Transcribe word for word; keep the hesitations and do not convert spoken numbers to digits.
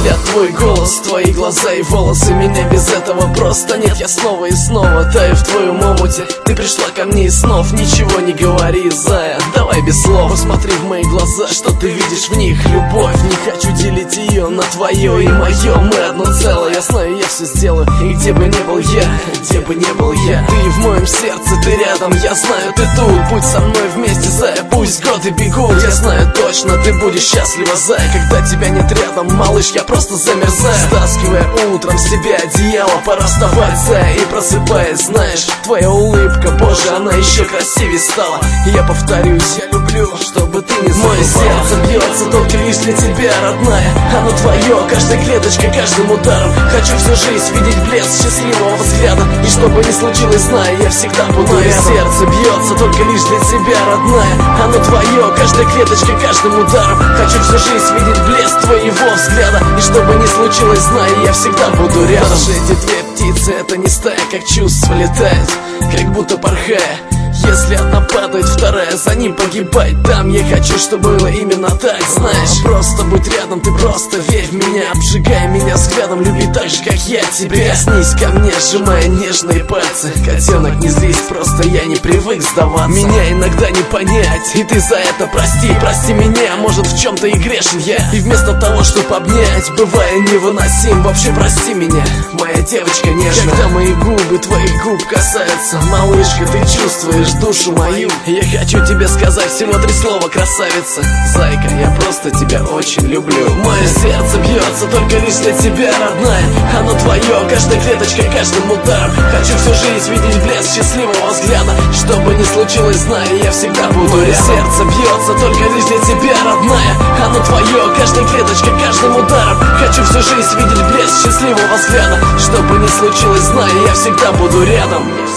Я твой голос, твои глаза и волосы. Меня без этого просто нет. Я снова и снова таю в твоем омуте. Ты пришла ко мне из снов. Ничего не говори, зая, давай без слов. Посмотри в мои глаза, что ты видишь в них? Любовь, не хочу делить ее на твое и мое. Мы одно целое, я знаю, я все сделаю. И где бы ни был я, где бы ни был я, ты в моем сердце, ты рядом. Я знаю, ты тут, будь со мной вместе, зая. Пусть годы бегут, я знаю точно, ты будешь счастлива, зая. Когда тебя нет рядом, малыш, я просто замерзаю. Стаскивая утром с тебя одеяло, пора вставать, зая, и просыпаясь. Знаешь, твоя улыбка, боже, она еще красивее стала. И я повторюсь, я люблю, чтобы ты не забывала. Мое сердце бьется только лишь для тебя, родная. Оно твое, каждая клеточка, каждым ударом. Хочу всю жизнь видеть блеск счастливого взгляда. И что бы ни случилось, знаю, я всегда буду Мое рядом. Сердце бьется только лишь для тебя, родная. Оно твое, каждая клеточка, каждым ударом. Хочу всю жизнь видеть блеск твоего взгляда. И что бы ни случилось, знаю, я всегда буду рядом. Даже эти две птицы, это не стая, как чувства летает, как будто порхая. Если одна падает, вторая за ним погибает. Там я хочу, чтобы было именно так, знаешь. Просто будь рядом, ты просто верь в меня. Обжигай меня взглядом, люби так же, как я тебя. Снись ко мне, сжимая нежные пальцы. Котенок, не злись, просто я не привык сдаваться. Меня иногда не понять, и ты за это прости. Прости меня, может в чем-то и грешен я. И вместо того, чтобы обнять, бывая невыносим. Вообще прости меня, моя девочка нежная. Когда мои губы твоих губ касаются, малышка, ты чувствуешь душу мою. Я хочу тебе сказать всего три слова, красавица. Зайка, я просто тебя очень люблю. Мое сердце бьется только лишь для тебя, родная. Оно твое, каждая клеточка, каждым ударом. Хочу всю жизнь видеть блеск счастливого взгляда. Что бы ни случилось, знаю, я всегда буду рядом. Сердце бьется только лишь для тебя, родная. Оно твое, каждая клеточка, каждым ударом. Хочу всю жизнь видеть блеск счастливого взгляда. Что бы ни случилось, знаю, я всегда буду рядом.